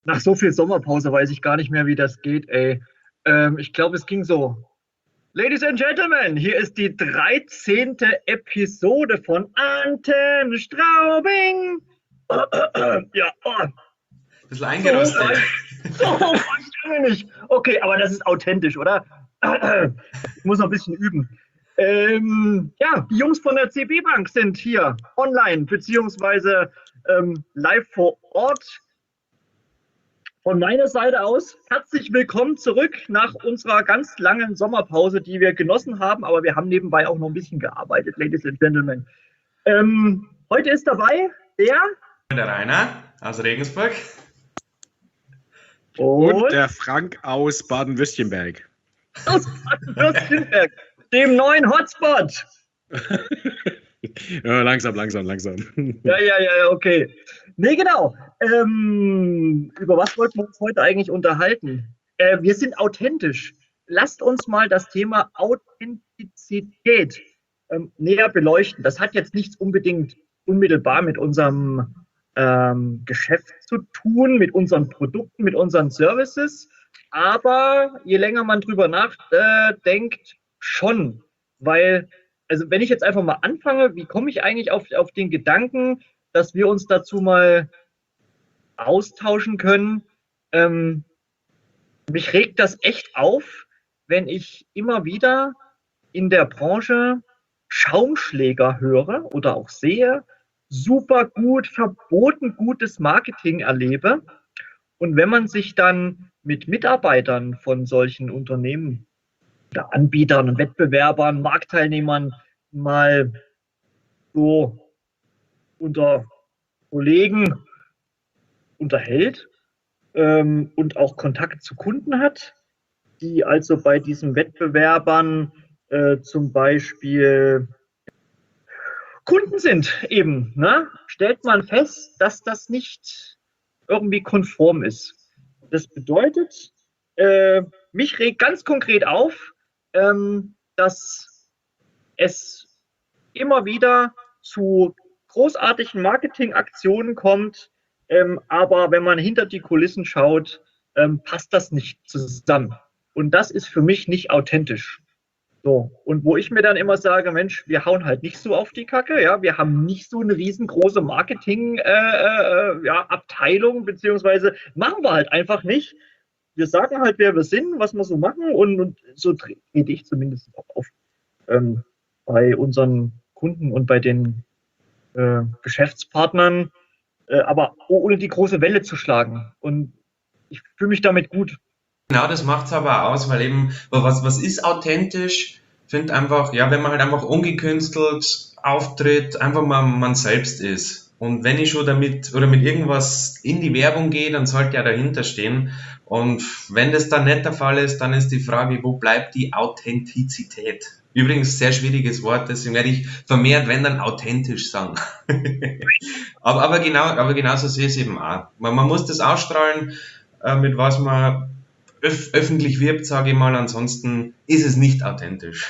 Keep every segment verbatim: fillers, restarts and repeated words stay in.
Nach so viel Sommerpause weiß ich gar nicht mehr, wie das geht, ey. Ähm, ich glaube, es ging so. Ladies and Gentlemen, hier ist die dreizehnte Episode von Antenne Straubing. Ja, oh, Bisschen so hoch eingerostet. war ich, so hoch war ich lange nicht. Okay, aber das ist authentisch, oder? Ich muss noch ein bisschen üben. Ähm, ja, die Jungs von der C B Bank sind hier online, beziehungsweise ähm, live vor Ort. Von meiner Seite aus herzlich willkommen zurück nach unserer ganz langen Sommerpause, die wir genossen haben, aber wir haben nebenbei auch noch ein bisschen gearbeitet, Ladies and Gentlemen. Ähm, heute ist dabei der Der Rainer aus Regensburg. Und, und der Frank aus Baden-Württemberg. aus Baden-Württemberg, dem neuen Hotspot. Ja, langsam, langsam, langsam. Ja, ja, ja, okay. Nee, genau. Ähm, über was wollten wir uns heute eigentlich unterhalten? Äh, wir sind authentisch. Lasst uns mal das Thema Authentizität ähm, näher beleuchten. Das hat jetzt nichts unbedingt unmittelbar mit unserem ähm, Geschäft zu tun, mit unseren Produkten, mit unseren Services. Aber je länger man drüber nachdenkt, schon. Weil, also wenn ich jetzt einfach mal anfange, wie komme ich eigentlich auf, auf den Gedanken, dass wir uns dazu mal austauschen können? Ähm, mich regt das echt auf, wenn ich immer wieder in der Branche Schaumschläger höre oder auch sehe, super gut, verboten gutes Marketing erlebe. Und wenn man sich dann mit Mitarbeitern von solchen Unternehmen oder Anbietern und Wettbewerbern, Marktteilnehmern mal so unter Kollegen unterhält ähm, und auch Kontakt zu Kunden hat, die also bei diesen Wettbewerbern äh, zum Beispiel Kunden sind eben, ne? Stellt man fest, dass das nicht irgendwie konform ist. Das bedeutet, äh, mich regt ganz konkret auf, ähm, dass es immer wieder zu großartigen Marketingaktionen kommt, ähm, aber wenn man hinter die Kulissen schaut, ähm, passt das nicht zusammen. Und das ist für mich nicht authentisch. So, und wo ich mir dann immer sage, Mensch, wir hauen halt nicht so auf die Kacke, ja, wir haben nicht so eine riesengroße Marketing-Abteilung, äh, ja, Abteilung, beziehungsweise machen wir halt einfach nicht. Wir sagen halt, wer wir sind, was wir so machen und, und so trete ich zumindest auch auf ähm, bei unseren Kunden und bei den äh, Geschäftspartnern, äh, aber ohne die große Welle zu schlagen. Und ich fühle mich damit gut. Genau, das macht's aber aus, weil eben, was, was ist authentisch? Ich finde einfach, ja, wenn man halt einfach ungekünstelt auftritt, einfach mal man selbst ist. Und wenn ich schon damit oder mit irgendwas in die Werbung gehe, dann sollte ja dahinter stehen. Und wenn das dann nicht der Fall ist, dann ist die Frage, wo bleibt die Authentizität? Übrigens, sehr schwieriges Wort, deswegen werde ich vermehrt, wenn dann authentisch sagen. aber, aber genau, aber genauso sehe ich es eben auch. Man, man muss das ausstrahlen, äh, mit was man öf öffentlich wirbt, sage ich mal, ansonsten ist es nicht authentisch.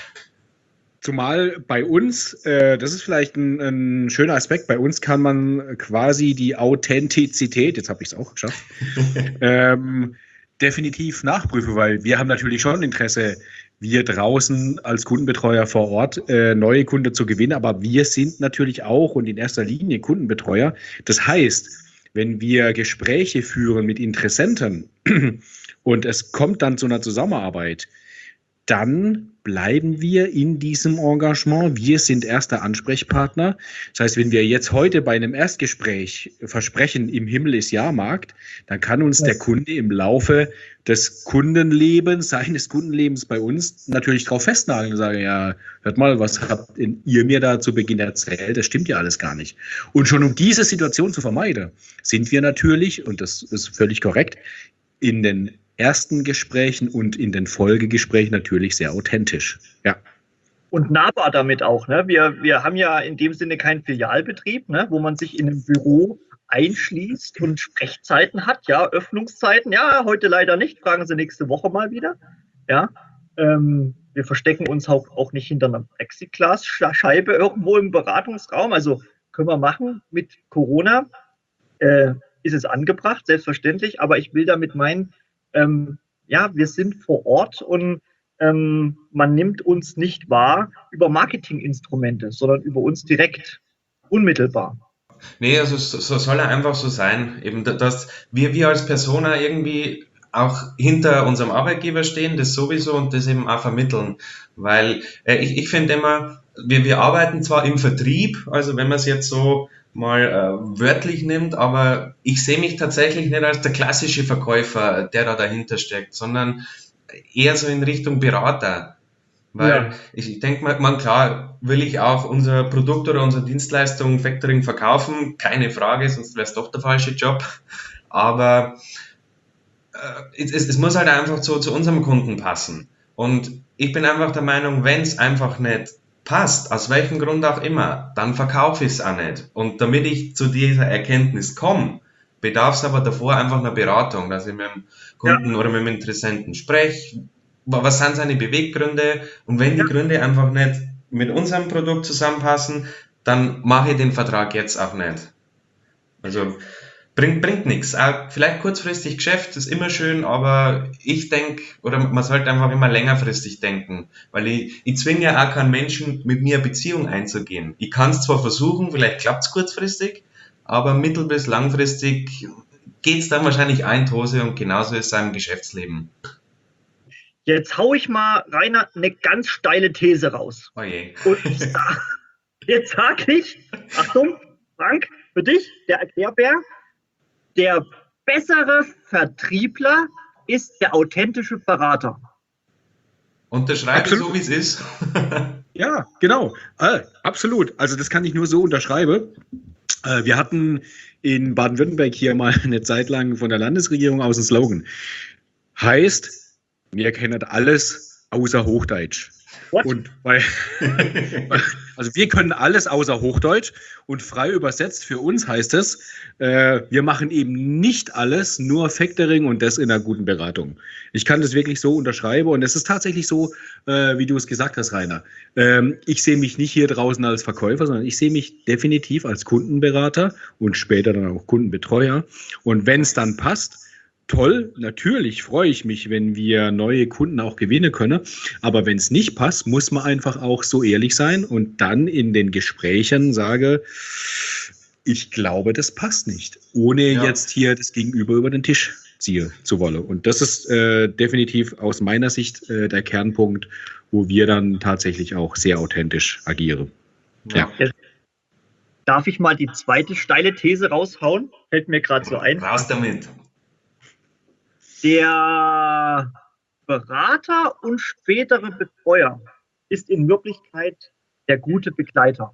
Zumal bei uns, äh, das ist vielleicht ein, ein schöner Aspekt, bei uns kann man quasi die Authentizität, jetzt habe ich es auch geschafft, ähm, definitiv nachprüfen, weil wir haben natürlich schon Interesse, wir draußen als Kundenbetreuer vor Ort äh, neue Kunden zu gewinnen, aber wir sind natürlich auch und in erster Linie Kundenbetreuer. Das heißt, wenn wir Gespräche führen mit Interessenten und es kommt dann zu einer Zusammenarbeit, dann bleiben wir in diesem Engagement. Wir sind erster Ansprechpartner. Das heißt, wenn wir jetzt heute bei einem Erstgespräch versprechen, im Himmel ist Jahrmarkt, dann kann uns der Kunde im Laufe des Kundenlebens, seines Kundenlebens bei uns natürlich drauf festnageln und sagen, ja, hört mal, was habt ihr mir da zu Beginn erzählt? Das stimmt ja alles gar nicht. Und schon um diese Situation zu vermeiden, sind wir natürlich, und das ist völlig korrekt, in den ersten Gesprächen und in den Folgegesprächen natürlich sehr authentisch. Ja. Und nahbar damit auch. Ne? Wir, wir haben ja in dem Sinne keinen Filialbetrieb, ne? Wo man sich in einem Büro einschließt und Sprechzeiten hat, ja, Öffnungszeiten. Ja, heute leider nicht, fragen Sie nächste Woche mal wieder. Ja, ähm, wir verstecken uns auch, auch nicht hinter einer Plexiglasscheibe irgendwo im Beratungsraum. Also können wir machen mit Corona. Äh, ist es angebracht, selbstverständlich, aber ich will damit meinen, ähm, ja, wir sind vor Ort und ähm, man nimmt uns nicht wahr über Marketinginstrumente, sondern über uns direkt, unmittelbar. Nee, also so, so soll er einfach so sein. Eben, da- dass wir, wir als Persona irgendwie auch hinter unserem Arbeitgeber stehen, das sowieso und das eben auch vermitteln. Weil äh, ich, ich finde immer, wir, wir arbeiten zwar im Vertrieb, also wenn man es jetzt so mal äh, wörtlich nimmt, aber ich sehe mich tatsächlich nicht als der klassische Verkäufer, der da dahinter steckt, sondern eher so in Richtung Berater. Weil Ja. ich, ich denke mal, man, klar, will ich auch unser Produkt oder unsere Dienstleistung Factoring verkaufen, keine Frage, sonst wäre es doch der falsche Job. Aber äh, es, es muss halt einfach zu, zu unserem Kunden passen. Und ich bin einfach der Meinung, wenn es einfach nicht passt, aus welchem Grund auch immer, dann verkaufe ich es auch nicht. Und damit ich zu dieser Erkenntnis komme, bedarf es aber davor einfach einer Beratung, dass ich mit dem Kunden Ja. oder mit dem Interessenten spreche. Was sind seine Beweggründe? Und wenn die Ja. Gründe einfach nicht mit unserem Produkt zusammenpassen, dann mache ich den Vertrag jetzt auch nicht. Also bringt, bringt nichts. Auch vielleicht kurzfristig Geschäft ist immer schön, aber ich denke, oder man sollte einfach immer längerfristig denken, weil ich, ich zwinge ja auch keinen Menschen, mit mir eine Beziehung einzugehen. Ich kann es zwar versuchen, vielleicht klappt es kurzfristig, aber mittel- bis langfristig geht es dann wahrscheinlich ein in die Hose und genauso ist es im Geschäftsleben. Jetzt hau ich mal, Rainer, eine ganz steile These raus. Oh je. Und ich sag, jetzt sage ich, Achtung, Frank, für dich, der Erklärbär, der bessere Vertriebler ist der authentische Berater. Unterschreibe Absolut. so, wie es ist. Ja, genau. Äh, absolut. Also das kann ich nur so unterschreiben. Äh, wir hatten in Baden-Württemberg hier mal eine Zeit lang von der Landesregierung aus einen Slogan. Heißt, wir kennen alles außer Hochdeutsch. What? Und bei, also wir können alles außer Hochdeutsch und frei übersetzt für uns heißt es, äh, wir machen eben nicht alles, nur Factoring und das in einer guten Beratung. Ich kann das wirklich so unterschreiben und es ist tatsächlich so, äh, wie du es gesagt hast, Rainer. Ähm, ich sehe mich nicht hier draußen als Verkäufer, sondern ich sehe mich definitiv als Kundenberater und später dann auch Kundenbetreuer. Und wenn es dann passt, toll, natürlich freue ich mich, wenn wir neue Kunden auch gewinnen können. Aber wenn es nicht passt, muss man einfach auch so ehrlich sein und dann in den Gesprächen sage, ich glaube, das passt nicht, ohne Ja. jetzt hier das Gegenüber über den Tisch ziehen zu wollen. Und das ist äh, definitiv aus meiner Sicht äh, der Kernpunkt, wo wir dann tatsächlich auch sehr authentisch agieren. Ja. Darf ich mal die zweite steile These raushauen? Fällt mir gerade so ein. Raus damit. Der Berater und spätere Betreuer ist in Wirklichkeit der gute Begleiter.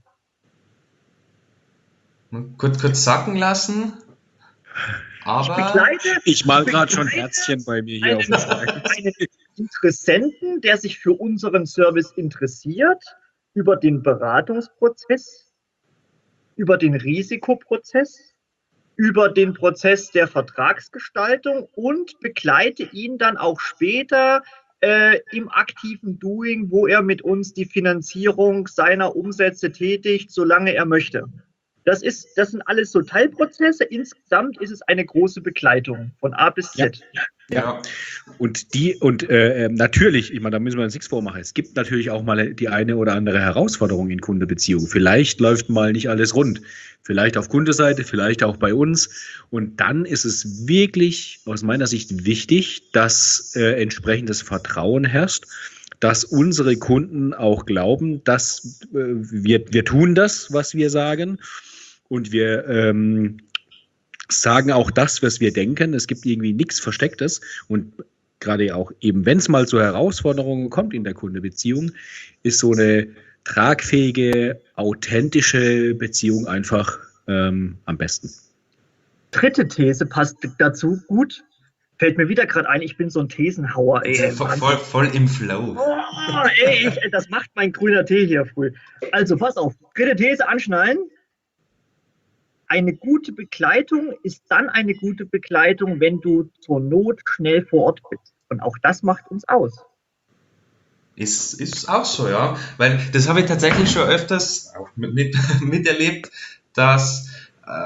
Kurz, kurz sacken lassen. Aber Ich begleite, Ich mal gerade schon begleite Herzchen bei mir hier auf einen, dem Schreibtisch. einen Interessenten, der sich für unseren Service interessiert, über den Beratungsprozess, über den Risikoprozess, über den Prozess der Vertragsgestaltung und begleite ihn dann auch später äh, im aktiven Doing, wo er mit uns die Finanzierung seiner Umsätze tätigt, solange er möchte. Das ist, das sind alles so Teilprozesse. Insgesamt ist es eine große Begleitung von A bis Z. ja. Und die, und äh, natürlich, ich meine, da müssen wir uns nichts vormachen. Es gibt natürlich auch mal die eine oder andere Herausforderung in Kundenbeziehungen. Vielleicht läuft mal nicht alles rund. Vielleicht auf Kundenseite, vielleicht auch bei uns. Und dann ist es wirklich aus meiner Sicht wichtig, dass äh, entsprechendes Vertrauen herrscht, dass unsere Kunden auch glauben, dass äh, wir, wir tun das, was wir sagen. Und wir ähm, sagen auch das, was wir denken. Es gibt irgendwie nichts Verstecktes. Und gerade auch eben, wenn es mal zu Herausforderungen kommt in der Kundenbeziehung, ist so eine tragfähige, authentische Beziehung einfach ähm, am besten. Dritte These passt dazu gut. Fällt mir wieder gerade ein, ich bin so ein Thesenhauer. Ey. Voll, voll, voll im Flow. Oh, ey, ich, das macht mein grüner Tee hier früh. Also pass auf, dritte These anschneiden. Eine gute Begleitung ist dann eine gute Begleitung, wenn du zur Not schnell vor Ort bist. Und auch das macht uns aus. Ist, ist auch so, ja. Weil das habe ich tatsächlich schon öfters auch mit, mit, miterlebt, dass äh,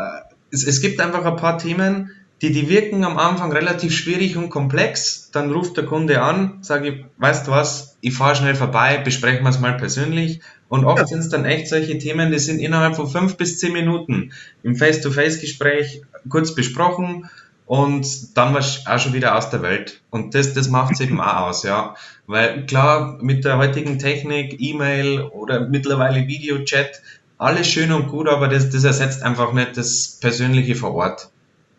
es, es gibt einfach ein paar Themen, die, die wirken am Anfang relativ schwierig und komplex. Dann ruft der Kunde an, sage ich, weißt du was, ich fahre schnell vorbei, besprechen wir es mal persönlich. Und oft Ja. sind es dann echt solche Themen, die sind innerhalb von fünf bis zehn Minuten im Face-to-Face-Gespräch kurz besprochen und dann war es auch schon wieder aus der Welt. Und das, das macht es eben auch aus, ja. Weil klar, mit der heutigen Technik, E-Mail oder mittlerweile Videochat, alles schön und gut, aber das, das ersetzt einfach nicht das Persönliche vor Ort.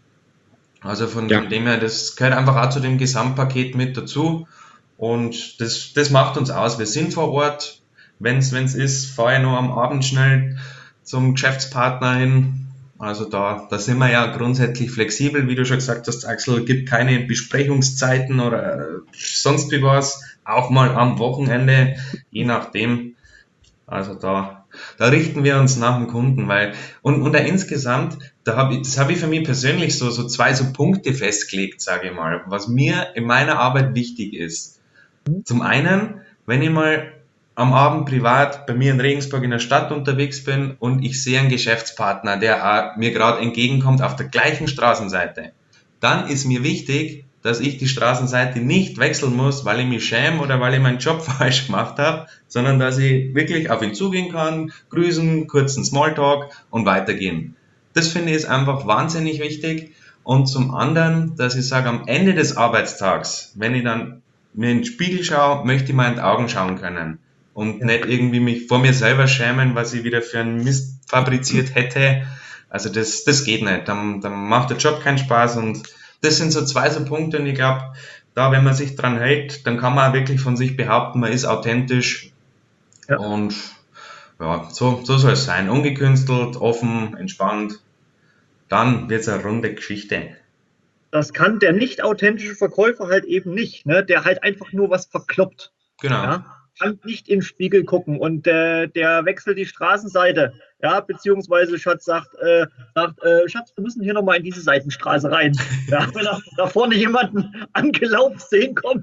Also von, Ja. von dem her, das gehört einfach auch zu dem Gesamtpaket mit dazu. Und das, das macht uns aus. Wir sind vor Ort. Wenn es ist, fahre ich noch am Abend schnell zum Geschäftspartner hin. Also da, da sind wir ja grundsätzlich flexibel, wie du schon gesagt hast, Axel, gibt keine Besprechungszeiten oder sonst wie was. Auch mal am Wochenende, je nachdem. Also da, da richten wir uns nach dem Kunden, weil, und, und da insgesamt, da habe ich, das habe ich für mich persönlich so, so zwei so Punkte festgelegt, sage ich mal, was mir in meiner Arbeit wichtig ist. Zum einen, wenn ich mal am Abend privat bei mir in Regensburg in der Stadt unterwegs bin und ich sehe einen Geschäftspartner, der auch mir gerade entgegenkommt auf der gleichen Straßenseite, dann ist mir wichtig, dass ich die Straßenseite nicht wechseln muss, weil ich mich schäme oder weil ich meinen Job falsch gemacht habe, sondern dass ich wirklich auf ihn zugehen kann, grüßen, kurzen Smalltalk und weitergehen. Das finde ich ist einfach wahnsinnig wichtig. Und zum anderen, dass ich sage, am Ende des Arbeitstags, wenn ich dann mir in den Spiegel schaue, möchte ich mal in die Augen schauen können und Ja. nicht irgendwie mich vor mir selber schämen, was ich wieder für einen Mist fabriziert hätte. Also das, das geht nicht. Dann, dann macht der Job keinen Spaß und das sind so zwei so Punkte und ich glaube, da, wenn man sich dran hält, dann kann man auch wirklich von sich behaupten, man ist authentisch. Ja. Und ja, so, so soll es sein. Ungekünstelt, offen, entspannt. Dann wird es eine runde Geschichte. Das kann der nicht authentische Verkäufer halt eben nicht, ne? Der halt einfach nur was verkloppt. Genau. Ja? Kann nicht in den Spiegel gucken und äh, der wechselt die Straßenseite, ja, beziehungsweise Schatz sagt, äh, sagt äh, Schatz, wir müssen hier nochmal in diese Seitenstraße rein. Ja, wenn er da vorne jemanden angelaufen sehen kommt.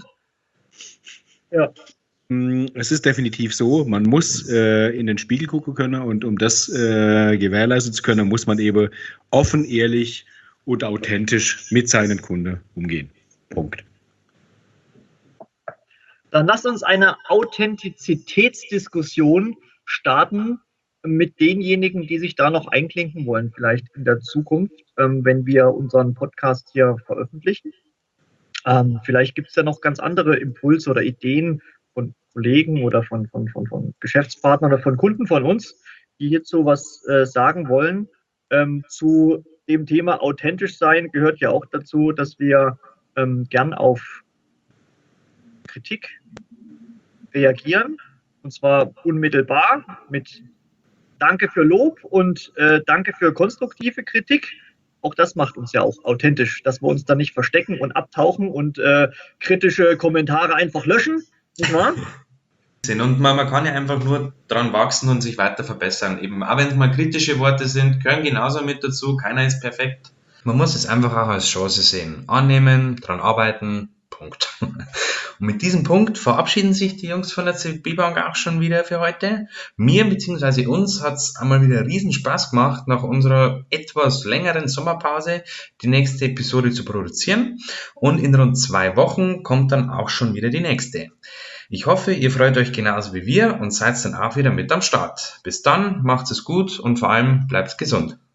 Ja. Es ist definitiv so, man muss äh, in den Spiegel gucken können und um das äh, gewährleisten zu können, muss man eben offen, ehrlich und authentisch mit seinen Kunden umgehen. Punkt. Dann lasst uns eine Authentizitätsdiskussion starten mit denjenigen, die sich da noch einklinken wollen, vielleicht in der Zukunft, ähm, wenn wir unseren Podcast hier veröffentlichen. Ähm, vielleicht gibt es ja noch ganz andere Impulse oder Ideen von Kollegen oder von, von, von, von Geschäftspartnern oder von Kunden von uns, die hierzu was äh, sagen wollen. Ähm, zu dem Thema authentisch sein gehört ja auch dazu, dass wir ähm, gern auf Kritik reagieren, und zwar unmittelbar mit Danke für Lob und äh, Danke für konstruktive Kritik. Auch das macht uns ja auch authentisch, dass wir uns da nicht verstecken und abtauchen und äh, kritische Kommentare einfach löschen, nicht wahr? Und man, man kann ja einfach nur dran wachsen und sich weiter verbessern. Eben, auch wenn es mal kritische Worte sind, gehören genauso mit dazu. Keiner ist perfekt. Man muss es einfach auch als Chance sehen. Annehmen, dran arbeiten, Punkt. Und mit diesem Punkt verabschieden sich die Jungs von der C B Bank auch schon wieder für heute. Mir bzw. uns hat es einmal wieder riesen Spaß gemacht, nach unserer etwas längeren Sommerpause die nächste Episode zu produzieren. Und in rund zwei Wochen kommt dann auch schon wieder die nächste. Ich hoffe, ihr freut euch genauso wie wir und seid dann auch wieder mit am Start. Bis dann, macht's es gut und vor allem bleibt gesund.